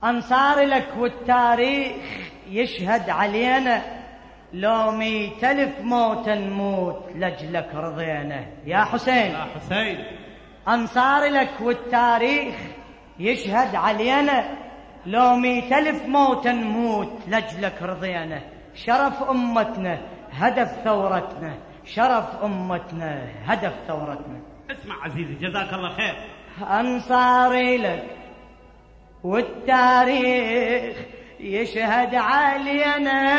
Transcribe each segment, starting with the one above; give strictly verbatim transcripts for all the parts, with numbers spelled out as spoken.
أنصار لك والتاريخ يشهد علينا، لو ميت ألف موت نموت لجلك رضينا. يا حسين يا حسين أنصار لك والتاريخ يشهد علينا، لو ميت ألف موت نموت لجلك رضينا. شرف أمتنا هدف ثورتنا، شرف أمتنا هدف ثورتنا. اسمع عزيزي جزاك الله خير. أنصاري لك والتاريخ يشهد علينا،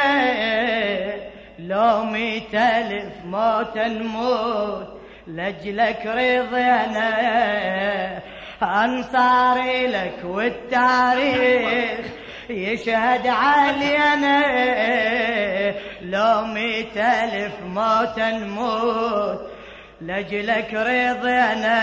لو ميت ألف موت نموت لجلك رضينا. أنصاري لك والتاريخ يشهد علينا، لو ميت ألف موت نموت لجلك رضينا.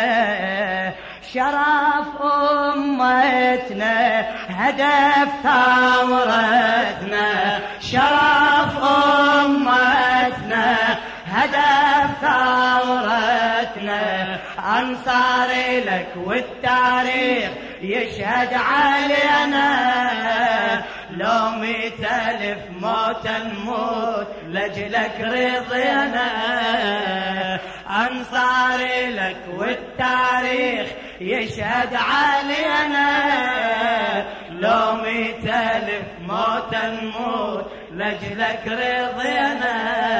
شرف أمتنا هدف ثورتنا، شرف أمتنا هدف ثورتنا. أنصاري لك والتاريخ يشهد علينا، لو ميت ألف موت نموت لجلك رضينا. أنصاري لك والتاريخ يشهد علينا، لو ميت ألف موت نموت لجلك رضينا.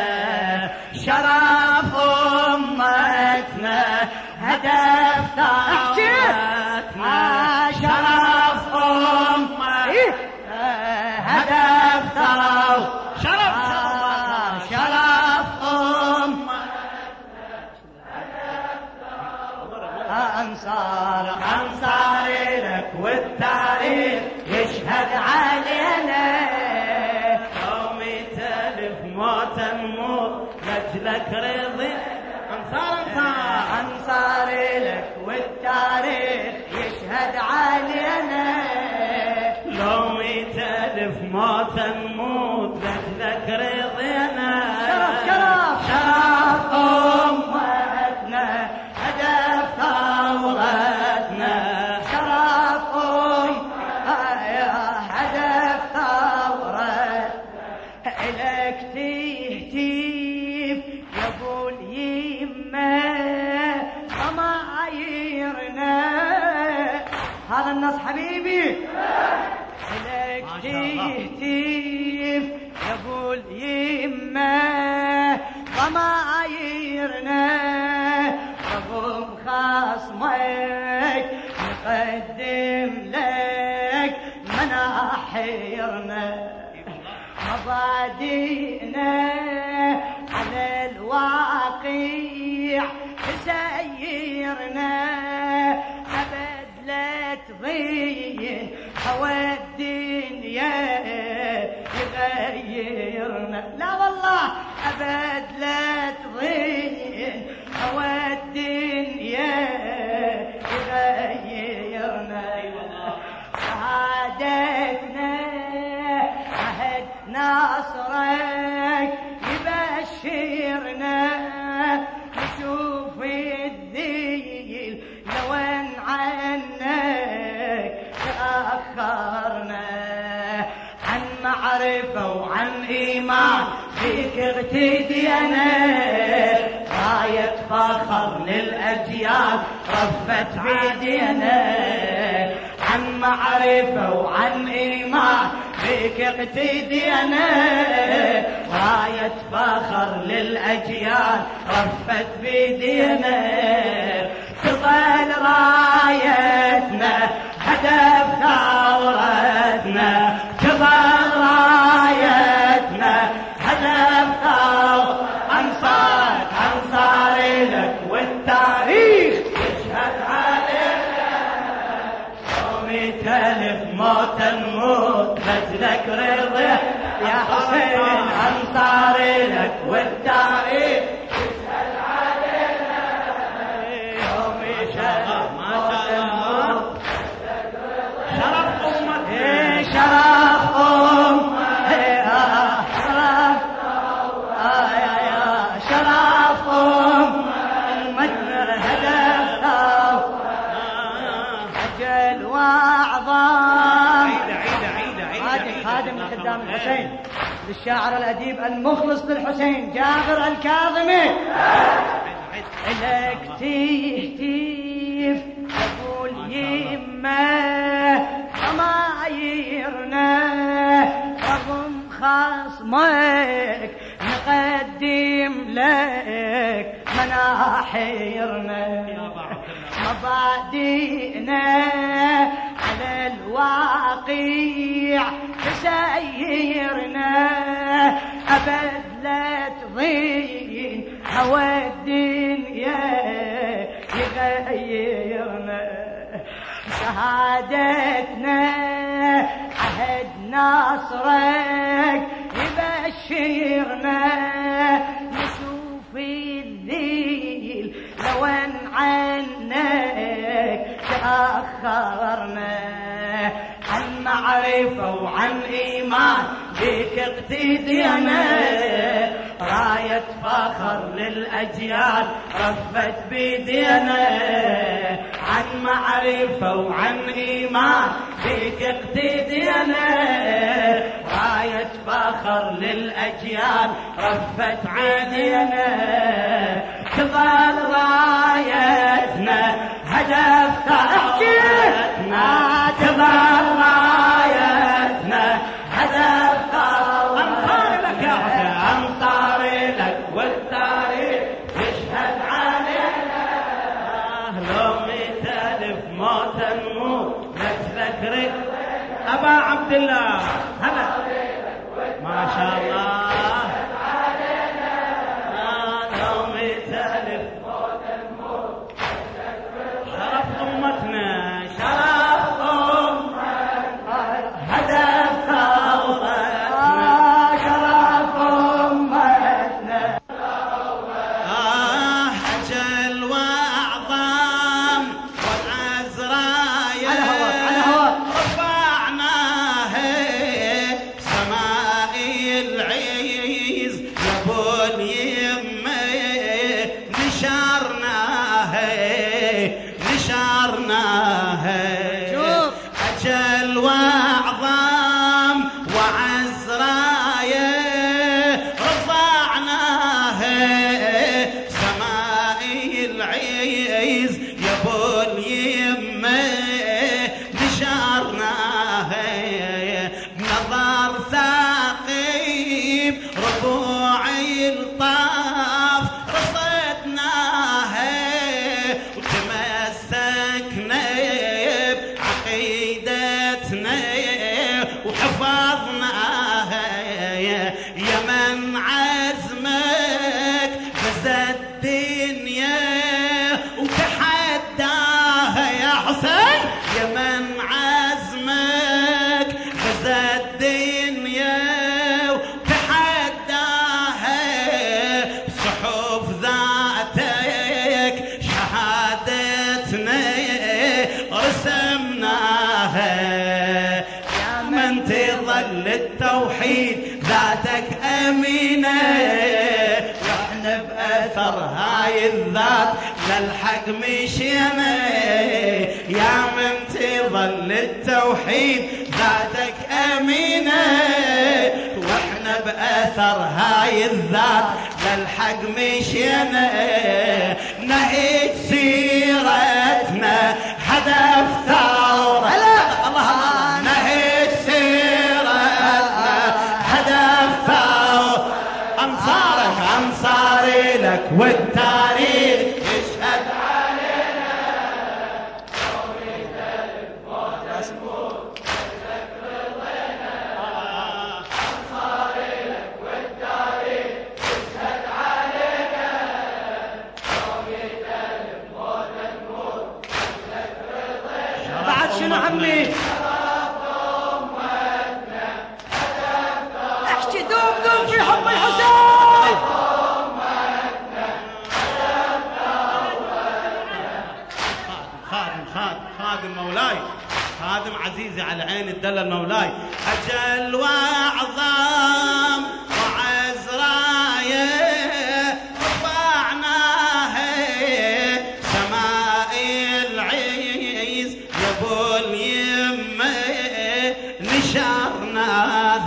شرف أمتنا هدف ثورتنا، شرف أمتنا هدف ثورتنا. شرف شرف أمتنا أنصار أنصاري لك والتاريخ يشهد علينا، لو ميت ألف موت نموت لجلك رضي. أنصار أنصار أنصاري لك والتاريخ يشهد علينا، لو ميت ألف موت نموت لجلك رضينا. شرف شرف شرف أمتنا هدف ثورتنا، شرف أمتنا هدف ثورتنا. إلك تهتيف يا أبو اليمة ضمايرنا، هذا النص حبيبي. إلك تهتيف يا أبو اليمة ضمايرنا، رغم خصمك نقدم لك مناحيرنا. مبادئنا على الواقع تسيرنا، أبد لا تضيع هوى الدنيا يغيرنا. لا والله أبد لا تضيع هوى الدنيا يغيرنا. سعادتنا عهد ناصرك يبشرنا، نشوف الذيل لو عنك تأخرنا. عن معرفة وعن إيمان فيك اغتدينا، راية فخر للأجيال رفت بيدينا. عن معرفة وعن إيمان فيك اقتدينا، راية فخر للأجيال رفت بيدينا. تظل رايتنا هدف ثورتنا، تظل رايتنا هدف ثورتنا. أنصار أنصاري لك والتاريخ يشهد علينا، لو ميت ألف موت نموت لجلك رضي. يا حسين أنصاري لك والتاريخ يشهد علينا، لو ميت ألف موت نموت لجلك رضي. شرف أمتي شرف أمتي شرف شرف أمتنا هدف أجل وأعظم خادم من خدام الحسين، للشاعر الأديب المخلص للحسين جابر الكاظمي. لك تهتيف تقول يمه ضمايرنا رغم خصمك نقدم لك مناحيرنا مبادئنا على الواقع تسيرنا أبد لا تضين هوى الدنيا يغيرنا شهادتنا عهد ناصرك يبشرنا نشوف الذيل لو ان عنك تأخرنا عن معرفة وعن إيمان بك اقتدينا راية فخر للأجيال رفت بيدينا عن معرفة وعن إيمان بك اقتدينا راية فخر للأجيال رفت عينينا تظل رايتنا هدف ثورتنا تظل رايتنا هدف ثورتنا أنصار لك يا حسين أنصار لك والتاريخ يشهد علينا لو مئة ألف موت نموت نتذكرك أبا عبد الله هلا ما شاء الله للتوحيد ذاتك أمينة واحنا بأثر هاي الذات للحق مشينا يا من تظل التوحيد ذاتك أمينة واحنا بأثر هاي الذات للحق مشينا نهيج سيرتنا هدف ثورة الله الله نهيج سيرتنا هدف ثورة أنصارك أنصاري لك والتاريخ يشهد علينا يوم يختلف موت الموت لك رضينا أنصاري لك والتاريخ يشهد علينا يوم يختلف موت الموت لك رضينا بعد شنو عمي احكي دوم دوم في حب الحسين خادم خادم خادم مولاي خادم عزيزي على عين الدلل مولاي أجل وأعظم وعز راية رفعناها سماء العز يا ابو اليمه نشرناها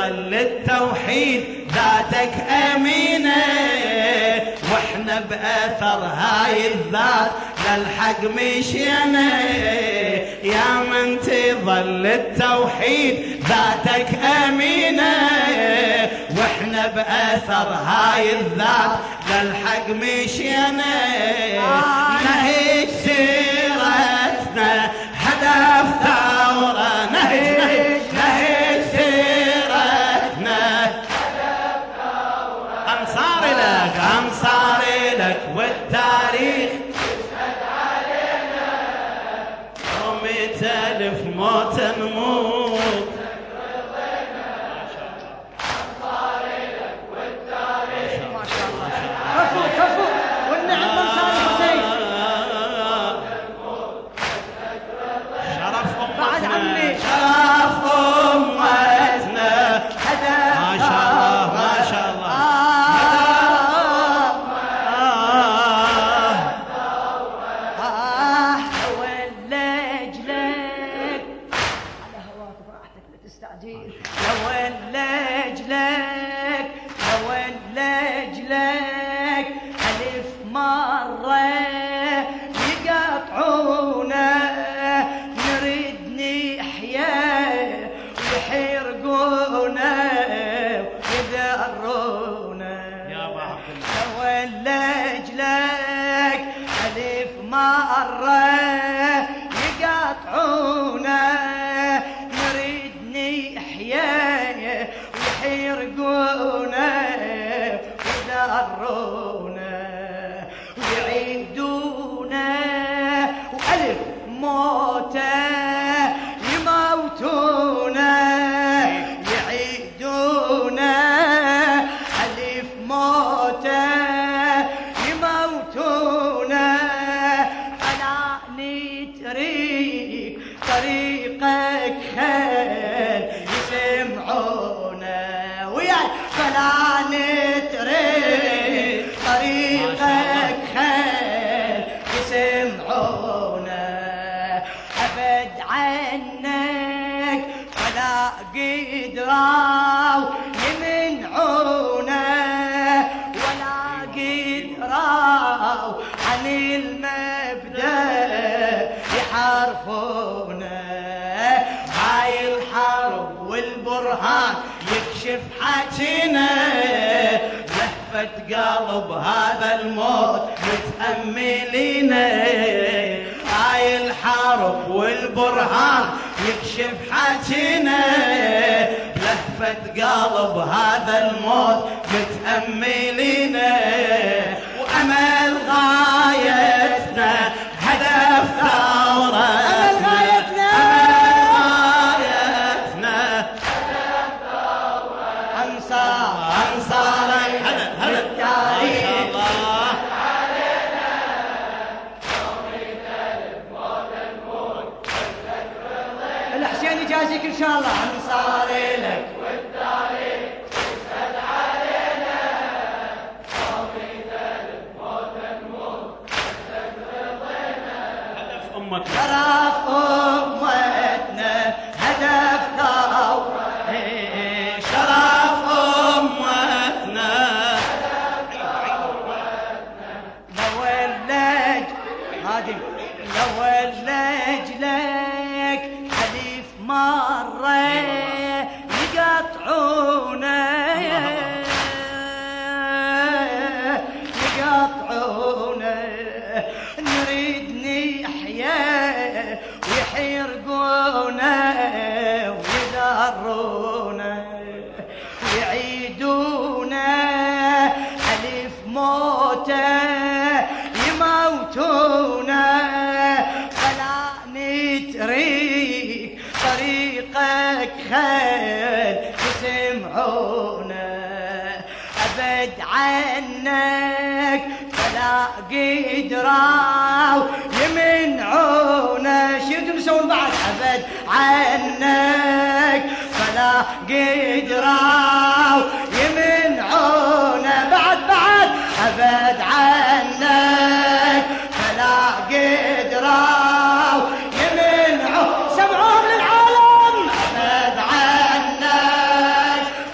ظل التوحيد ذاتك أمينة، واحنا بأثر هاي الذات للحق مشينا. يا من تظل التوحيد ذاتك أمينة، واحنا بأثر هاي الذات للحق مشينا. نهج سيرتنا هدف ثورة، نهج نهج نهج سيرتنا هدف ثورة. أنصاري لك أنصاري لك والتاريخ يشهد علينا، ومئة ألف موت نموت. يكشف حكينا لهفة قلب هذا الموت متأملينا. هاي الحرب والبرهان يكشف حكينا لهفة قلب هذا الموت متأملينا. وأمل غايتنا هدف ثورة، يجازيك ان شاء الله. انصاري لك والتاريخ يشهد علينا، ومئة ألف موت نموت رضينا. هدف امتنا شرف امتنا هدف ثورة، شرف امتنا هدف ثورتنا. لو اللج هادي لو اللجلك مرة يقطعونا يقطعونا، نريد نحيا ويحرقونا ويدرونا ويعيدونا ألف موتة يموتونا. فلا نتريك طريقك خير يسمعونا أبد عنك، فلا قدروا يمنعونا. شو تسوون بعد؟ أبد عنك فلا قدروا يمنعونا. بعد بعد أبد عنك فلا قدروا يمنعونا. سمعوهم للعالم. أبد عنك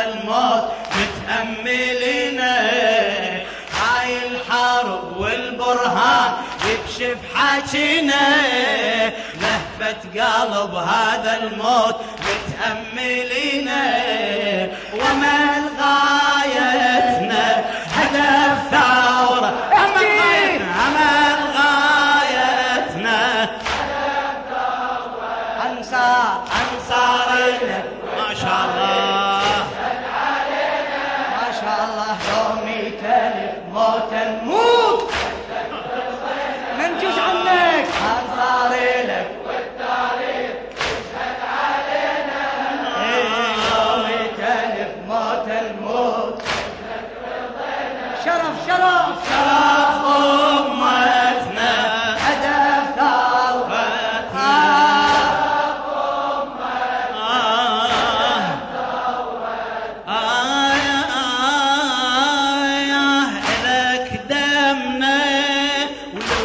بهذا الموت متأملين. هاي الحرب والبرهان يكشف حاجينا، لهفة قلب هذا الموت متأملين. ومن غايتنا هدف ثورة، أمل غايتنا أمل غايتنا هدف ثورة، أنصار أنصارنا ما شاء الله ما شاء الله. يومي تلف موت نموت منجوز عنك أنصاري لك والتاريخ يشهد علينا. يومي تلف موت نموت شرف شرف شرف أمتنا هدف ثورتنا. لك دمنا ولو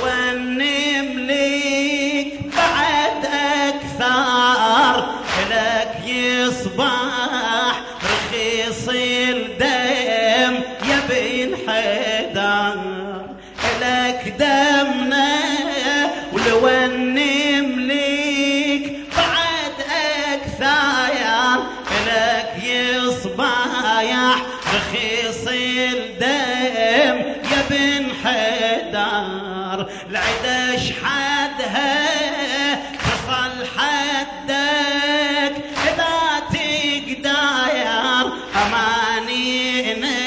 نملك بعد أكثر، لك يصبح رخيص الدم يا بن حيدر. لك دمنا ولو نملك بعد أكثر، لك يصبح رخيص الدم يا بن حيدر. العدا شحدها تصل حدك إذا تقدر، أمانينا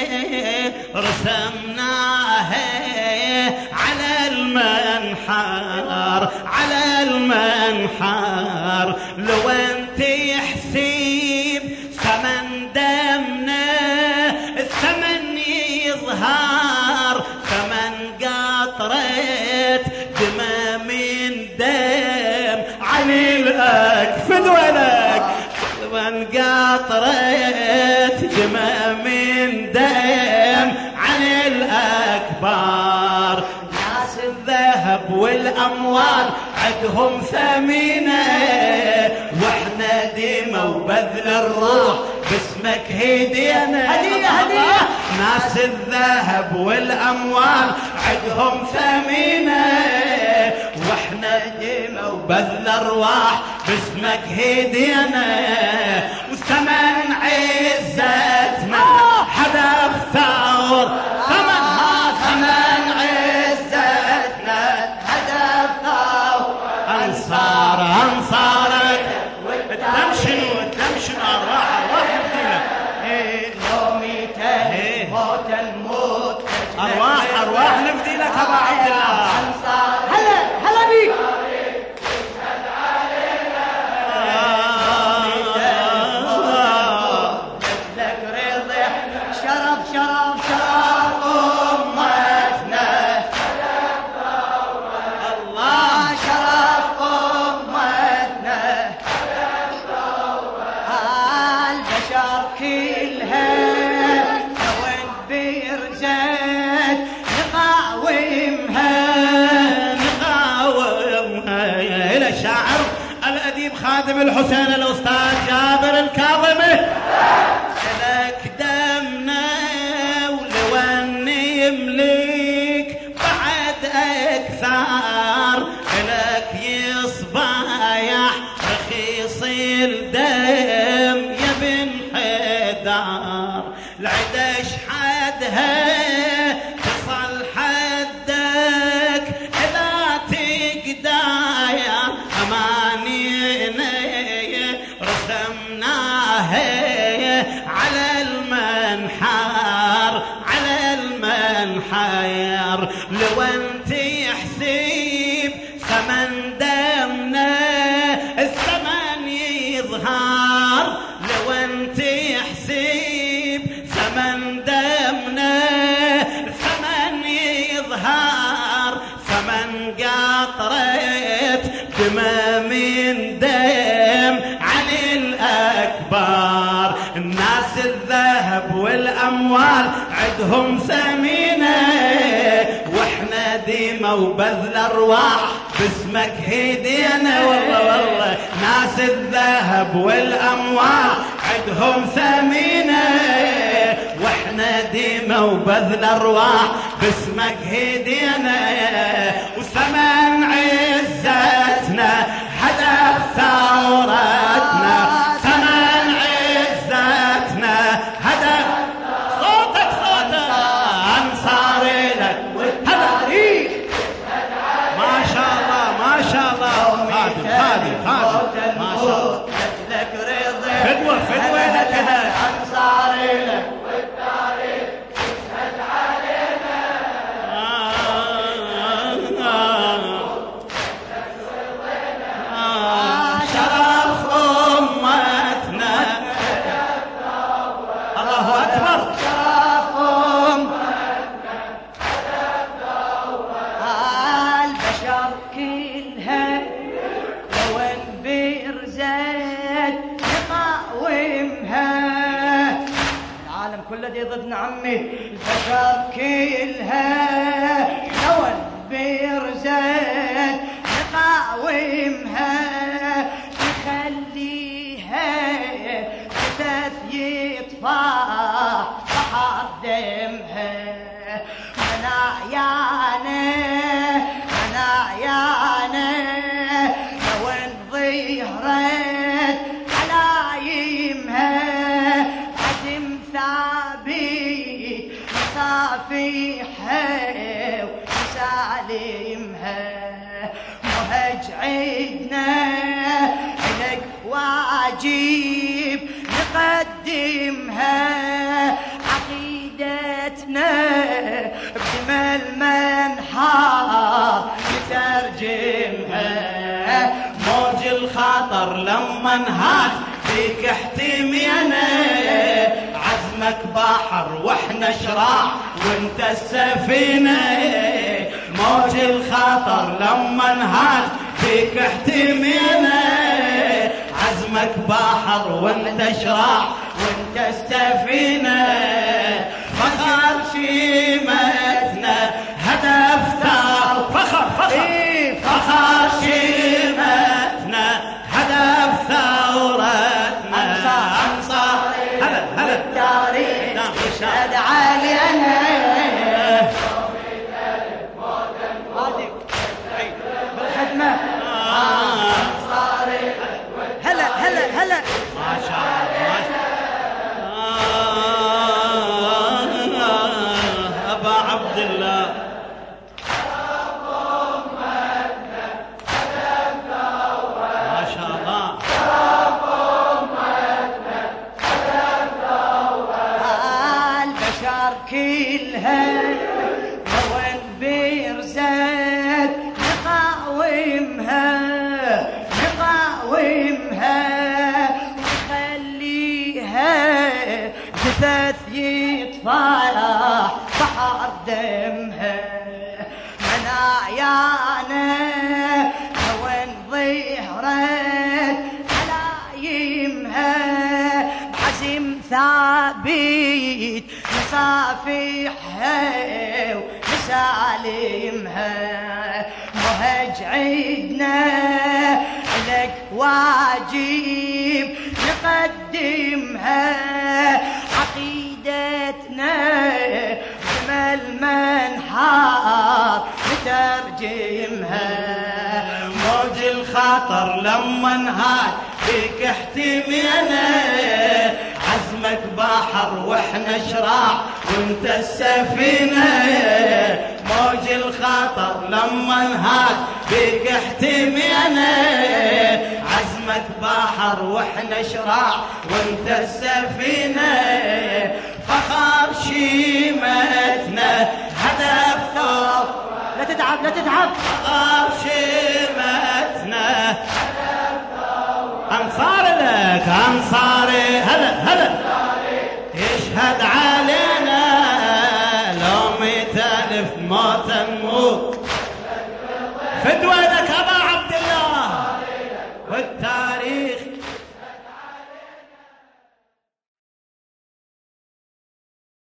رسمناها على المنحر على المنحر. لو انت يحسب ثمن دمنا الثمن يظهر، ثمن قطرة دماء من دم عن الأكفد ولك، ثمن قطرة دماء من دم عن الأكبر. ناس الذهب والأموال عدهم ثمينة، واحنا ديمة وبذل الروح باسمك هدينا. هدية هدية. ناس الذهب والأموال عدهم ثمينة، واحنا ديمة وبذل الروح باسمك هدينا. وثمن عزتنا هدف ثور، ثمنها ثمن عزتنا هدف ثورة. أنصار أنصارك الدم شنو الدم شنو أرواح أرواح يبدينا. يومي تلف موت نموت أرواح أرواح نفدي لك أبا عبد الله. أنصار هلا هلا بيك. لك رضا شرف شرف شرف أمتنا. الله شرف أمتنا. البشر كلها وين بيرزت نقاومها نقاومها. إلى الشاعر الأديب خادم الحسين الأستاذ جابر الكاظمي. لك دمنا ولو نملك بعد أكثر، لك يصبح رخيص الدم يا بن حيدر. العدا شحدها تصل حدك إذا تقدر، أمانينا رسمناها على المنحر على المنحر. لو انت يحسب ثمن دمنا الثمن يظهر، لو انت يحسب ثمن دمنا الثمن يظهر، ثمن قطرة دماء من دم عن الأكبر. الناس الذهب والأموال عدهم ثمينة، واحنا ديمة وبذل أرواح باسمك هدينا. والله والله ناس الذهب والأموال عدهم ثمينة، وبذل ارواح باسمك هدينا، وثمن عزتنا هدف ثورتنا، ثمن عزتنا هدف صوتك صوتك انصار لك والتاريخ. ما شاء الله ما شاء الله خادم خادم خادم ما شاء الله لك رضا فدوة فدوة كذا انصار لك والتاريخ يشهد علينا. شرف امتنا الله اكبر، شرف امتنا البشر كلها وين برزت نقاومها، العالم كله دي ضدنا عمي، البشر كلها وين برزت نقاومها، نخليها فتاة يطفح بحر دمها، منايانا منايانا وين ظهرت علايمها، عزم ثابت مصافيحها وسالمها، مهج عدنا لك واجب نقدمها، عقيدتنا بدم المنحار نترجمها، موج الخطر لما انهاج فيك احتمينا، عزمك بحر واحنا شراع وانت السفينة، موج الخطر لما انهاج فيك احتمينا، عزمك بحر وانت شراع وانت السفينة، فخر شيمتنا هدف ثار فخر فخر فخر شيمتنا هدف ثورتنا، انصار هلا هلا التاريخ يشهد علينا. بالخدمة هلا هلا هلا ما شاء الله ابا عبد الله ما شاء الله البشر كلها وين برزت نقاومها نقاومها، ونخليها جثث يطفح بحر دمها، منايانا وين ظهرت علايمها، بعزم ثابت مصافيحها ومسالمها، مهج عدنا لك واجب نقدمها، عقيدتنا بدم المنحار نترجمها، موج الخطر لما انهاج فيك احتمينا، عزمك بحر واحنا شراع وانت السفينة، موج الخطر لما انهاج فيك احتمينا، عزمك بحر واحنا شراع وانت السفينة، فخر شيمتنا هدف ثور لا تتعب لا تتعب، فخر شيمتنا انصار لك انصاري هلا هلا يشهد علينا، لو مئة الف موت نموت فدوة